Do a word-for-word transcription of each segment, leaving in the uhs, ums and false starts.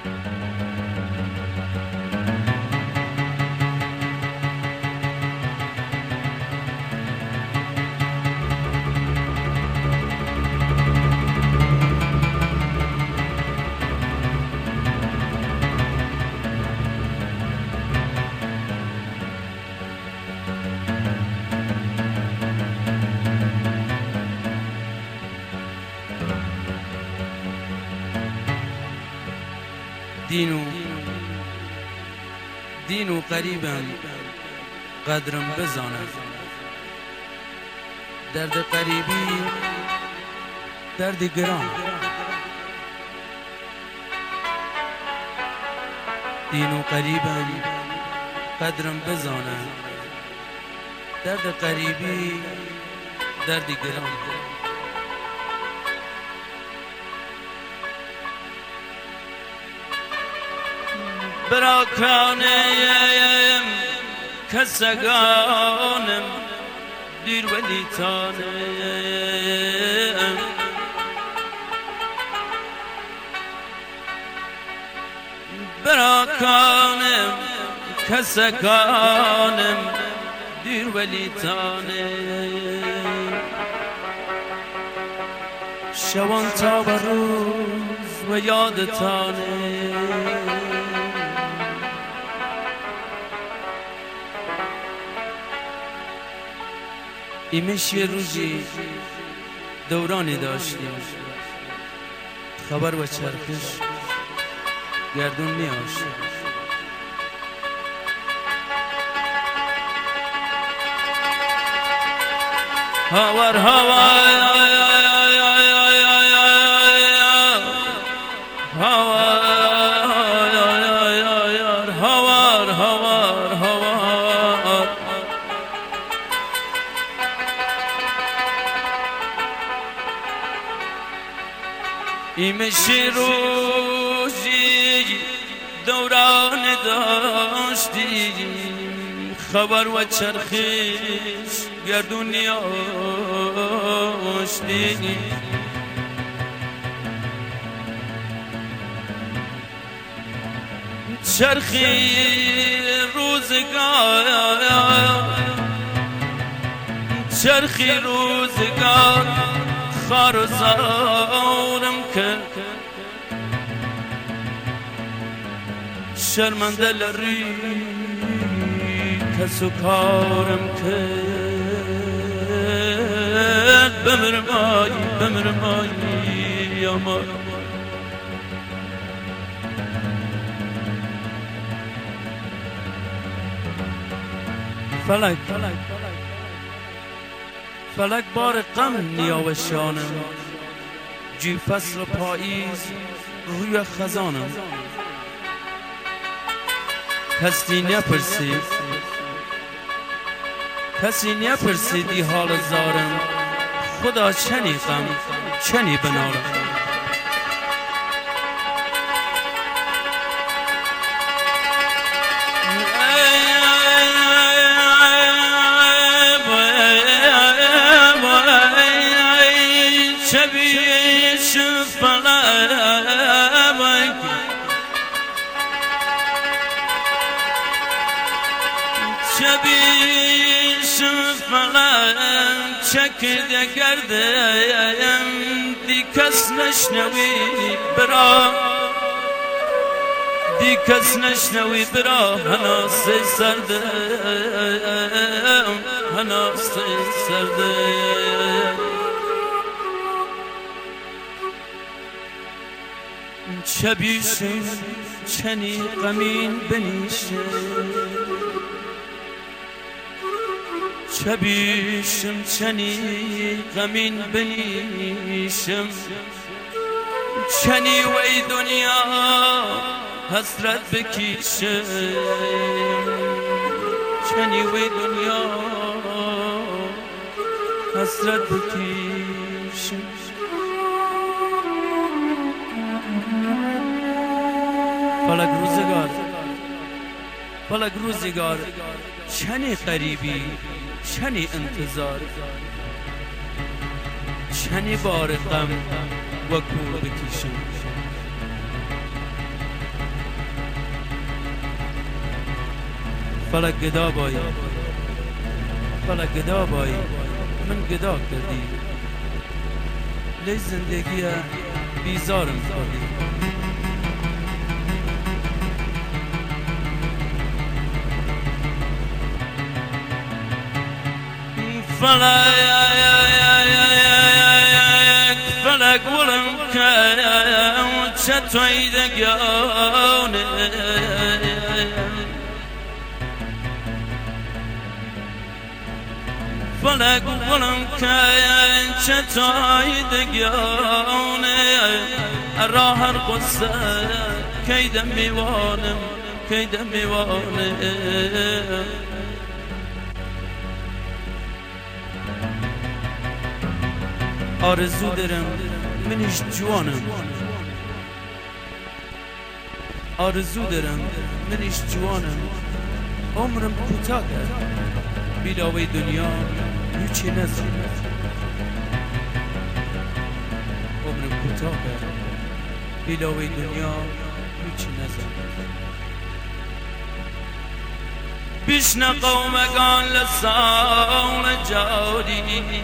دین و دین و قریبم قدرم بزاند، درد قریبی درد گران. دین و قریبم قدرم بزاند، درد قریبی درد گران. براکانم کسگانم دیر ولی تانم، براکانم کسگانم دیر ولی تانم. شوان تا به روز و یادتانم، ایمش یه روزی دورانی داشتیم، خبر و چرخش گردون می آشیم. هاور هاور ایمش روزی دوران داشتیم، خبر و چرخش گردونی آشتیم. چرخی روزگار چرخی روزگار خار و زارم کرد، شرمنده لری کس و کارم کرد. بمرمایی بمرمایی اما فلک فلک بار غم نیاوشانم، جی فصل پاییز روی خزانم. کسی نپرسید کسی نپرسیدی حال زارم، خدا چنی غم چنی بنارم. شبیش فلک شبیش فلک چکده گردم، دی کس نشنوی برا دی کس نشنوی برا هناسه سردم هناسه سردم. شبیشم چنی غمین بنیشه، شبیشم چنی غمین بنیشم، چنی وی دنیا حسرت بکیشم، چنی وی دنیا حسرت بکیشم. فلک روزگار فلک روزگار چنی قریبی چنی انتظار، چنی بار غم و کور بکشم. فلک گدا بایی فلک گدا بایی من گدا کردی لی زندگی بیزارم کردی فلک فلک ولم که چطوری دگانه فلک ولم که چطوری دگانه راه هر قصه کیدم میوانم کیدم میوانه آرزو دارم منش جوانم آرزو دارم منش جوانم عمرم کوتاه بیلاوی دنیا هیچی نزد عمرم کوتاه بیلاوی دنیا هیچی نزد بشن قومگان لسان جاری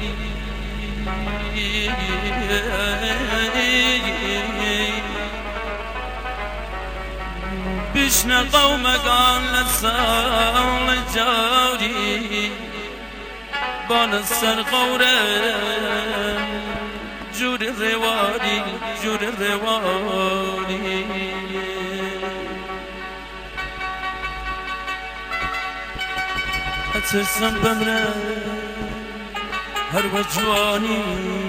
بشن قومگان لسان جاری بان سر قورم جور رواری جور رواری اترسم بمره هر وجوانی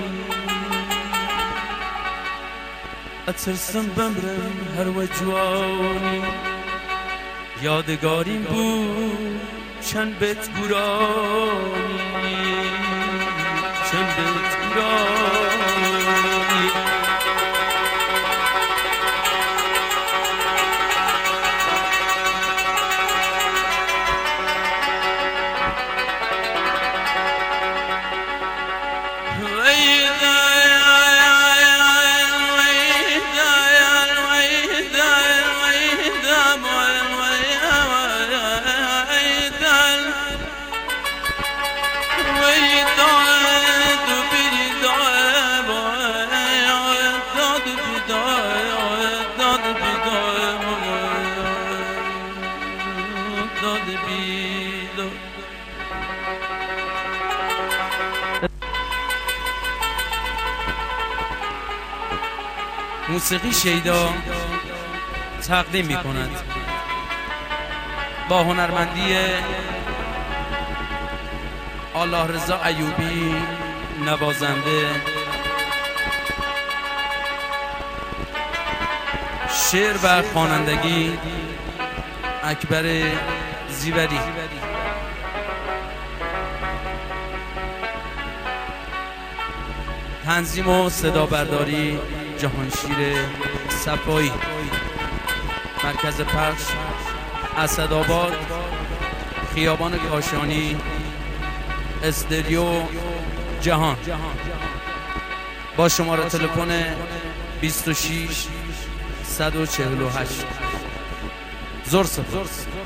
اترسم بمرم هر وجوانی یادگاریم بود چند بیت گورانی چند بیت گورانی موسیقی شیدا تقدیم می کند با هنرمندی الله رضا ایوبی نوازنده، شعر و خوانندگی اکبر زیوری، تنظیم و صدا برداری جهانشیر صفایی، مرکز پخش اسدآباد، خیابان کاشانی، استودیو جهان، با شماره تلفن بیست و شش صد و چهل و هشت. زور صفر.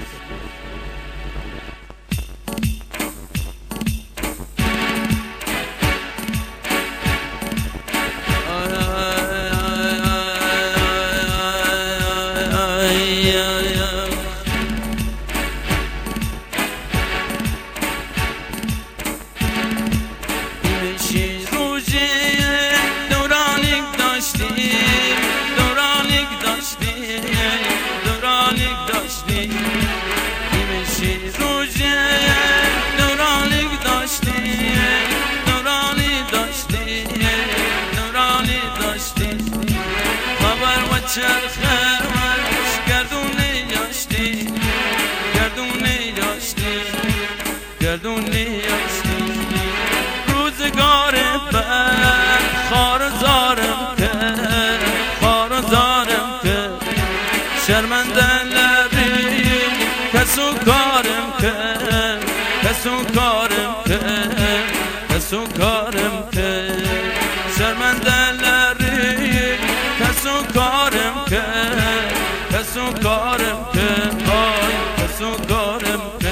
چرخش گردونه یاشتی گردونه یاشتی گردونه یاشتی روزگار بر خار زارم که خار زارم که شرمنده لبی کسو کارم که کسو کارم که کسو کارم که شرمنده لبی کسو کارم که کسو کارم که آی کسو کارم که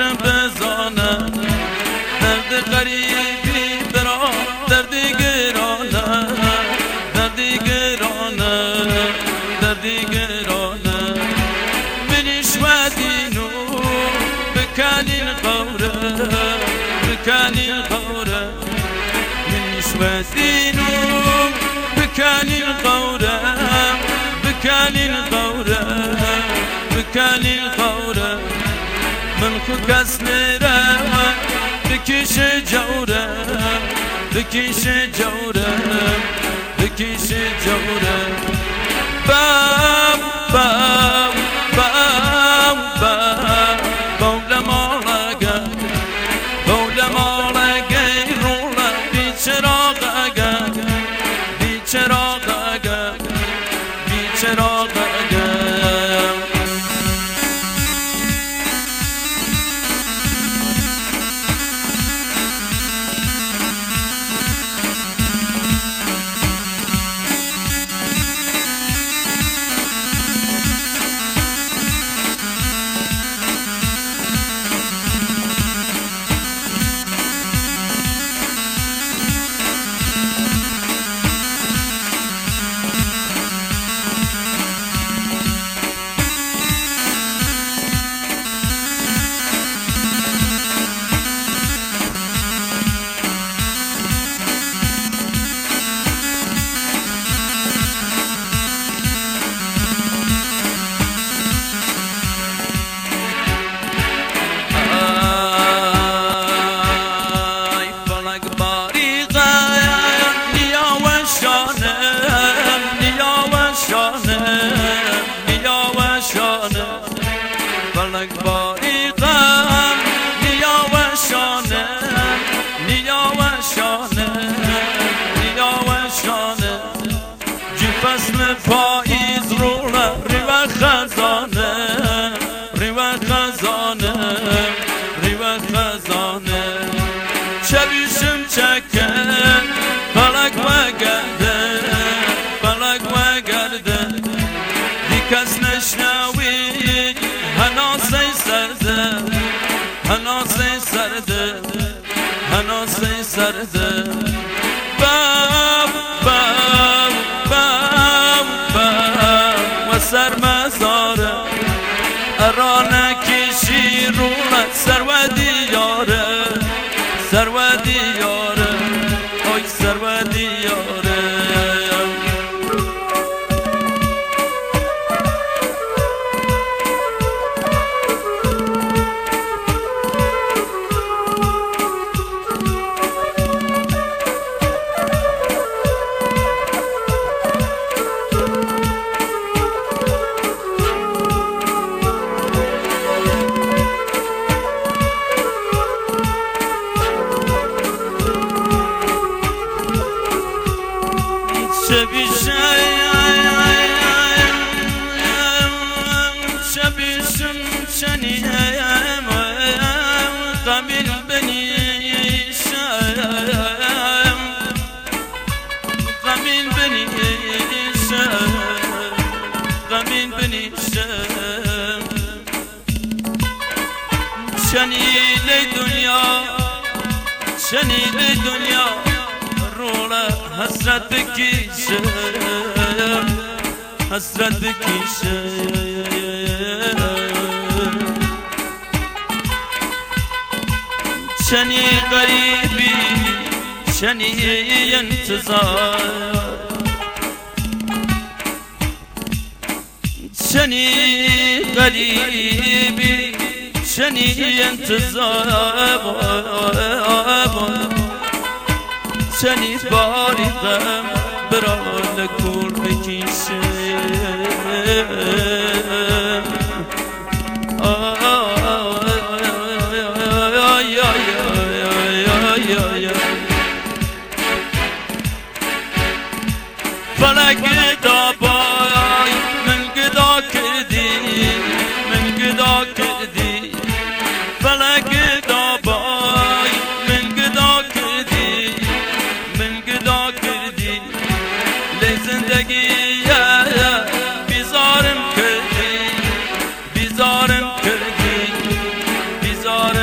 هر بزانه درد غریبی برا دردی گرانه دردی گرانه دردی گرانه منش ودینو بکنین قوره بکنین قوره منش ودینو بکنین قوره بکنین قوره بکنین قوره من خو کس نره بکش جوره بکش جوره بکش جوره بام بام بام بام بوله مالگه بوله مالگه روله بیچراغه بیچراغه بیچراغه فصل پاییز روله ریوه خزانه ریوه خزانه ریوه خزانه شبیشم چکن فلک و گرده فلک و گرده دی کس نشنوی هناسی سرده هناسی سرده هناسی سرده باب باب سر مزاره ارانه کشی رونه سر و دیاره سر و دیاره آی سر و دیاره شبیشم چنیم غمین بنیشم غمین بنیشم غمین بنیشم شنیل دنیا شنیل دنیا روله حسرت بکشم حسرت بکشم شنی غریبی شنی انتظار شنی غریبی شنی انتظار شنی باری غم برای کور بکشم فلک دابای من گدا کردی من گدا کردی فلک دابای من گدا کردی من گدا کردی لی زندگی بیزارم کردی بیزارم کردی بیزارم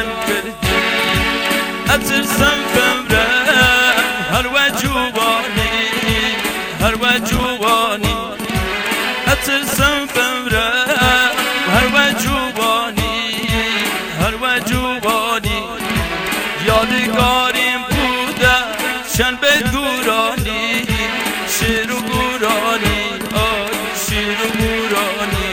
اترسم بمره هر وجوانی هر وجوانی اترسم بمره هر وجوانی هر وجوانی یادگاریم بوده چند به گورانی شیر و گورانی آی شیر و گورانی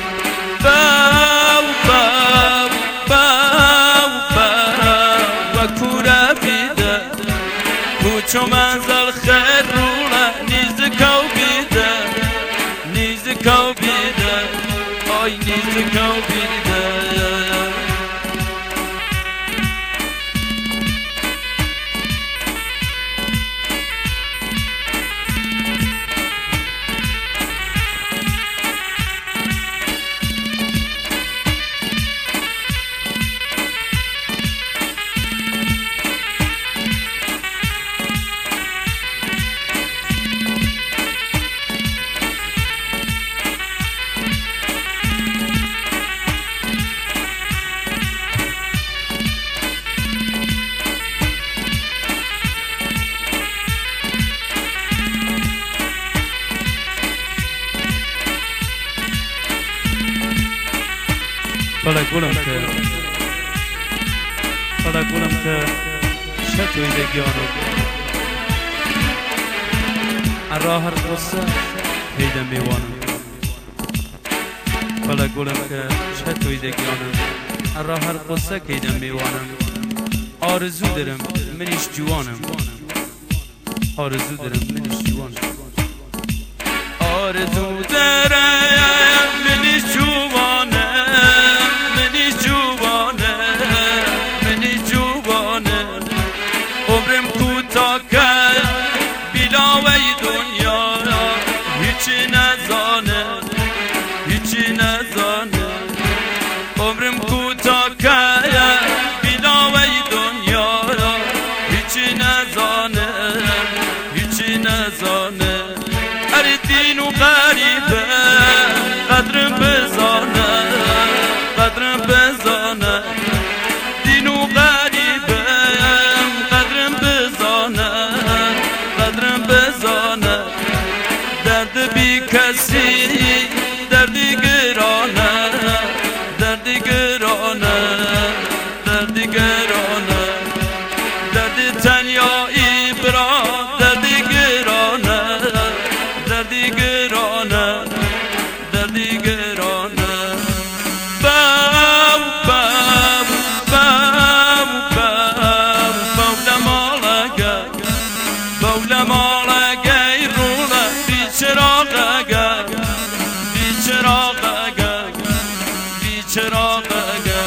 باو باو باو باو و کوره بیده کوچو منزل خیر روله نیز کو بیده نیز کو بیده آی نیز کو بیده بله گلم که بله گلم که شتویدگیانم ارا هر قصه پیدا میوانم بله گلم که شتویدگیانم ارا هر قصه پیدا میوانم آرزو دارم منیش جوانم آرزو دارم منیش جوانم آرزو دارم منیش جوانم عمرم کوتاه بیلاوی دنیا هیچی نزانه هیچی نزانه عمرم کوتاه بیلاوی دنیا هیچی نزانه هیچی نزانه هر دین و غریبه قدرم بزانه قدرم بزانه دین و غریبه قدرم بزانه قدرم بزانه درد بی کسی دردی گرانه دردی گرانه دردی گرانه درد تنیایی برا دردی گرانه دردی گرانه دردی گرانه باو باو باو باو باو مالگه باو مالگه روله بیچراغه بیچراغه بیچراغه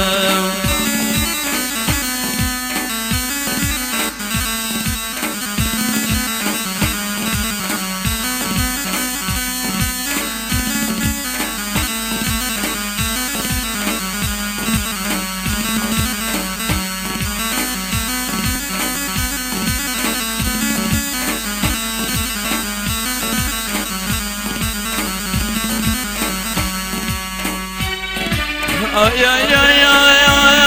ay ay ay ay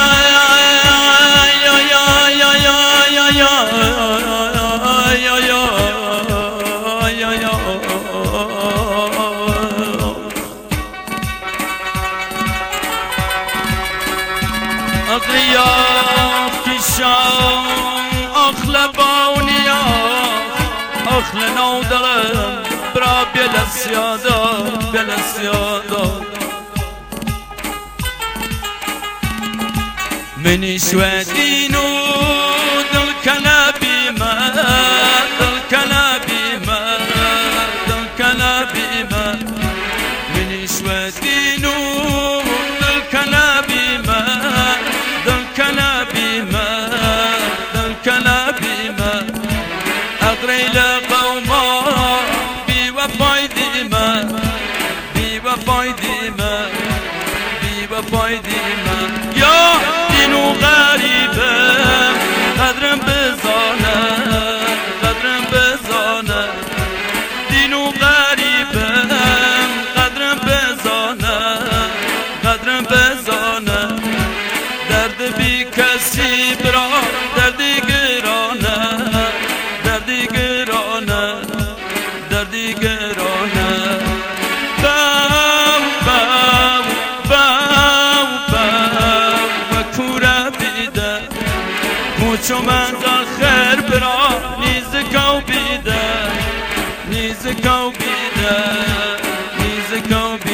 أخل نودر برا بلا سيادة بلا سيادة مني شوادينو دل كلابي ما دل كلابي ما دل كلابي ما مني شوادينو دل كلابي ما دل كلابي ما دل كلابي ما أغري لقوما بوفاي ديما بوفاي ديما بوفاي ديما يا دينو غريبة قدرم بزانه قدرم بزانه دينو غريبة قدرم بزانه قدرم بزانه درد بي كسي برا بیده موچو من دا خیر برا نیزکاو بیده نیزکاو بیده نیزکاو بیده